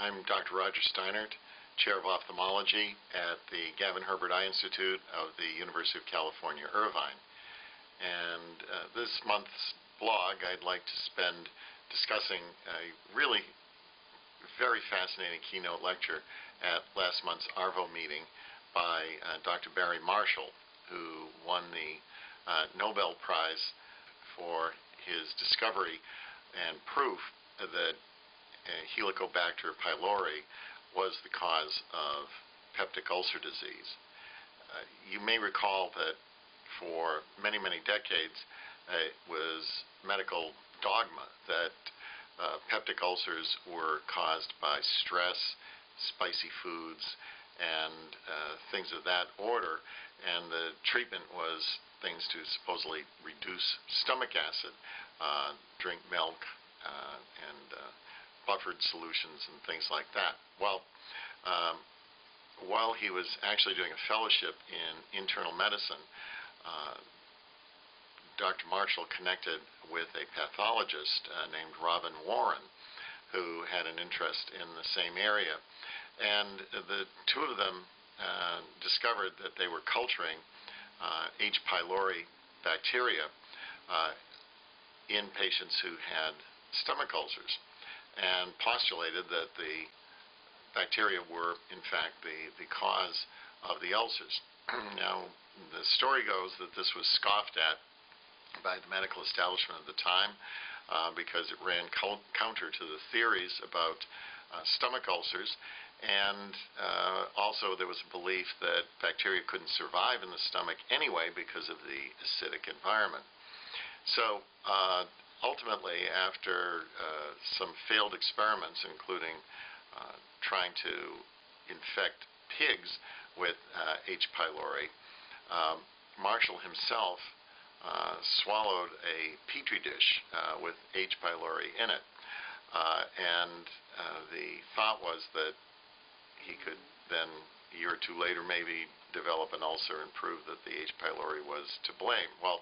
I'm Dr. Roger Steinert, Chair of Ophthalmology at the Gavin Herbert Eye Institute of the University of California, Irvine. And this month's blog I'd like to spend discussing a really very fascinating keynote lecture at last month's ARVO meeting by Dr. Barry Marshall, who won the Nobel Prize for his discovery and proof that Helicobacter pylori was the cause of peptic ulcer disease. You may recall that for many, many decades it was medical dogma that peptic ulcers were caused by stress, spicy foods, and things of that order, and the treatment was things to supposedly reduce stomach acid, drink milk, and buffered solutions and things like that. Well, while he was actually doing a fellowship in internal medicine, Dr. Marshall connected with a pathologist named Robin Warren, who had an interest in the same area. And the two of them discovered that they were culturing H. pylori bacteria in patients who had stomach ulcers, and postulated that the bacteria were, in fact, the cause of the ulcers. Now, the story goes that this was scoffed at by the medical establishment at the time because it ran counter to the theories about stomach ulcers, and also there was a belief that bacteria couldn't survive in the stomach anyway because of the acidic environment. So ultimately, after some failed experiments, including trying to infect pigs with H. pylori, Marshall himself swallowed a petri dish with H. pylori in it, and the thought was that he could then, a year or two later, maybe develop an ulcer and prove that the H. pylori was to blame. Well,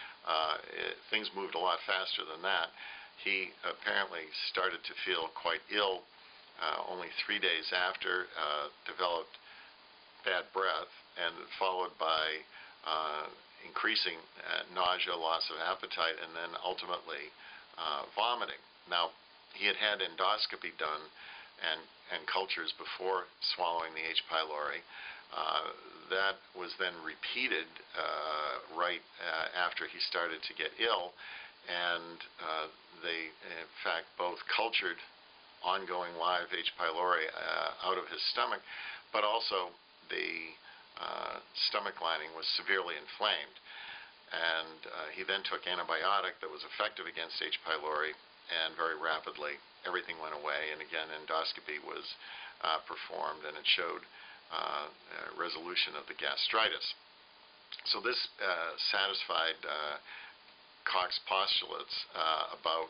things moved a lot faster than that. He apparently started to feel quite ill only 3 days after, developed bad breath, and followed by increasing nausea, loss of appetite, and then ultimately vomiting. Now, he had had endoscopy done and cultures before swallowing the H. pylori. That was then repeated right after he started to get ill, and they, in fact, both cultured ongoing live H. pylori out of his stomach, but also the stomach lining was severely inflamed. And he then took antibiotic that was effective against H. pylori, and very rapidly everything went away, and again endoscopy was performed, and it showed resolution of the gastritis. So this satisfied Koch's postulates about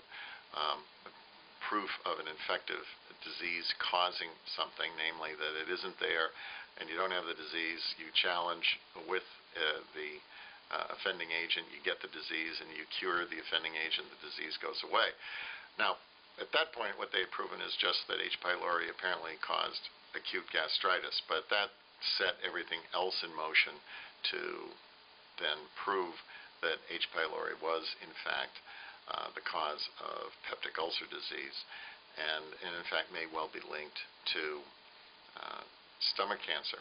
proof of an infective disease causing something, namely that it isn't there and you don't have the disease, you challenge with the offending agent, you get the disease, and you cure the offending agent, the disease goes away. Now, at that point, what they had proven is just that H. pylori apparently caused acute gastritis, but that set everything else in motion to then prove that H. pylori was, in fact, the cause of peptic ulcer disease, and in fact may well be linked to stomach cancer.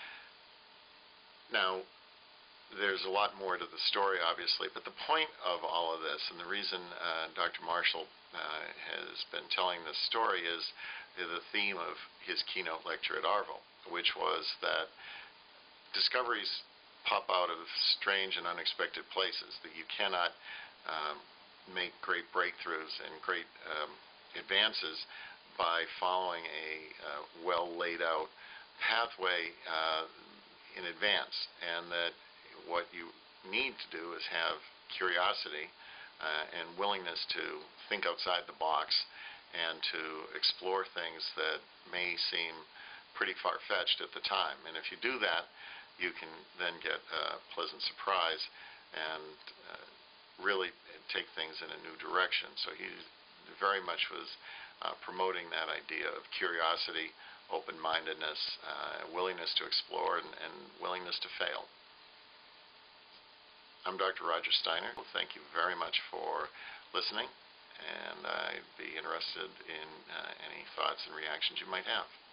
Now, there's a lot more to the story, obviously, but the point of all of this, and the reason Dr. Marshall has been telling this story, is the theme of his keynote lecture at ARVO, which was that discoveries pop out of strange and unexpected places, that you cannot make great breakthroughs and great advances by following a well laid out pathway in advance, and that what you need to do is have curiosity and willingness to think outside the box and to explore things that may seem pretty far-fetched at the time. And if you do that, you can then get a pleasant surprise and really take things in a new direction. So he very much was promoting that idea of curiosity, open-mindedness, willingness to explore, and willingness to fail. I'm Dr. Roger Steiner. Well, thank you very much for listening, and I'd be interested in any thoughts and reactions you might have.